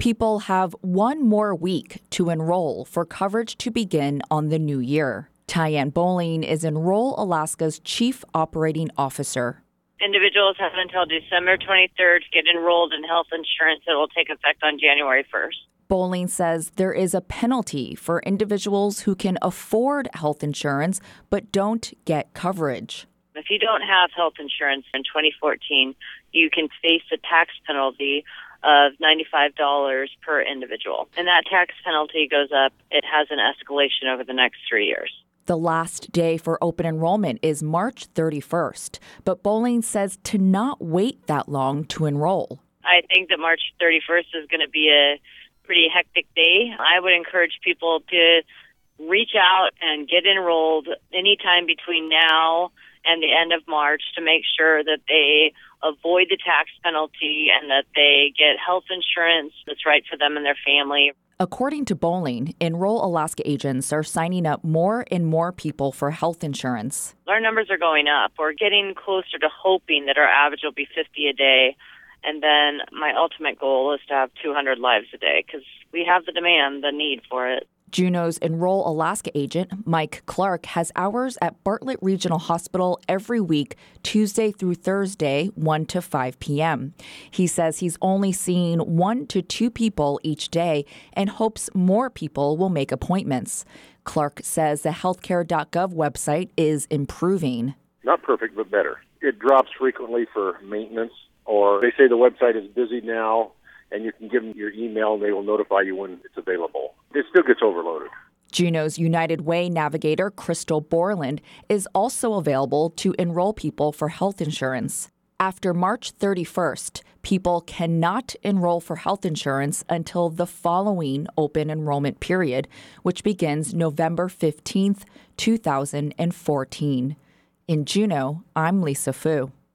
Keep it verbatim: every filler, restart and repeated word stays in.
People have one more week to enroll for coverage to begin on the new year. Tyann Bowling is Enroll Alaska's Chief Operating Officer. Individuals have until December twenty-third to get enrolled in health insurance that will take effect on January first. Bowling says there is a penalty for individuals who can afford health insurance but don't get coverage. If you don't have health insurance in twenty fourteen, you can face a tax penalty of ninety-five dollars per individual. And that tax penalty goes up. It has an escalation over the next three years. The last day for open enrollment is March thirty-first, but Bowling says to not wait that long to enroll. I think that March thirty-first is going to be a pretty hectic day. I would encourage people to reach out and get enrolled anytime between now and the end of March to make sure that they avoid the tax penalty and that they get health insurance that's right for them and their family. According to Bowling, Enroll Alaska agents are signing up more and more people for health insurance. Our numbers are going up. We're getting closer to hoping that our average will be fifty a day. And then my ultimate goal is to have two hundred lives a day because we have the demand, the need for it. Juneau's Enroll Alaska agent, Mike Clark, has hours at Bartlett Regional Hospital every week, Tuesday through Thursday, one to five p.m. He says he's only seeing one to two people each day and hopes more people will make appointments. Clark says the healthcare dot gov website is improving. Not perfect, but better. It drops frequently for maintenance, or they say the website is busy now, and you can give them your email and they will notify you when it's available. It still gets overloaded. Juneau's United Way navigator, Crystal Borland, is also available to enroll people for health insurance. After March thirty-first, people cannot enroll for health insurance until the following open enrollment period, which begins November fifteenth, two thousand fourteen. In Juneau, I'm Lisa Fu.